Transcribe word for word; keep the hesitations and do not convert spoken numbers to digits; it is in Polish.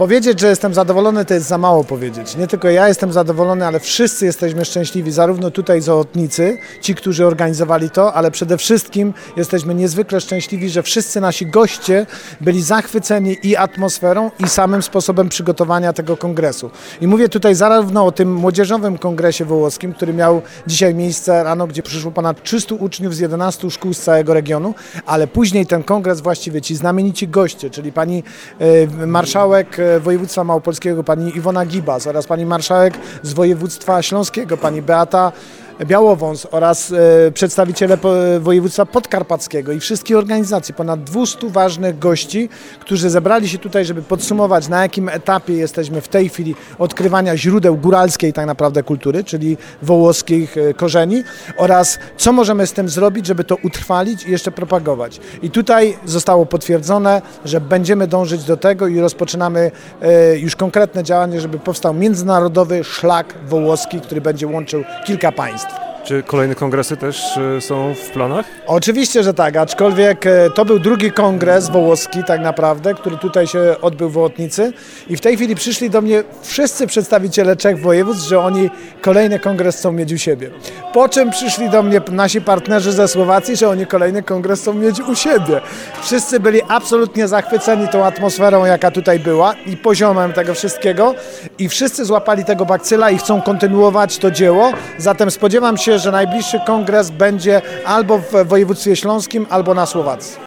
Powiedzieć, że jestem zadowolony, to jest za mało powiedzieć. Nie tylko ja jestem zadowolony, ale wszyscy jesteśmy szczęśliwi, zarówno tutaj załotnicy, ci, którzy organizowali to, ale przede wszystkim jesteśmy niezwykle szczęśliwi, że wszyscy nasi goście byli zachwyceni i atmosferą, i samym sposobem przygotowania tego kongresu. I mówię tutaj zarówno o tym młodzieżowym kongresie wołoskim, który miał dzisiaj miejsce rano, gdzie przyszło ponad trzystu uczniów z jedenastu szkół z całego regionu, ale później ten kongres, właściwie ci znamienici goście, czyli pani e, marszałek województwa małopolskiego, pani Iwona Gibas, oraz pani marszałek z województwa śląskiego, pani Beata Białowąs, oraz e, przedstawiciele po, województwa podkarpackiego i wszystkich organizacji, ponad dwieście ważnych gości, którzy zebrali się tutaj, żeby podsumować, na jakim etapie jesteśmy w tej chwili odkrywania źródeł góralskiej tak naprawdę kultury, czyli wołoskich e, korzeni, oraz co możemy z tym zrobić, żeby to utrwalić i jeszcze propagować. I tutaj zostało potwierdzone, że będziemy dążyć do tego i rozpoczynamy e, już konkretne działania, żeby powstał międzynarodowy szlak wołoski, który będzie łączył kilka państw. Czy kolejne kongresy też są w planach? Oczywiście, że tak, aczkolwiek to był drugi kongres wołoski tak naprawdę, który tutaj się odbył w Wołotnicy, i w tej chwili przyszli do mnie wszyscy przedstawiciele trzech województw, że oni kolejny kongres chcą mieć u siebie. Po czym przyszli do mnie nasi partnerzy ze Słowacji, że oni kolejny kongres chcą mieć u siebie. Wszyscy byli absolutnie zachwyceni tą atmosferą, jaka tutaj była, i poziomem tego wszystkiego, i wszyscy złapali tego bakcyla i chcą kontynuować to dzieło. Zatem spodziewam się, że najbliższy kongres będzie albo w województwie śląskim, albo na Słowacji.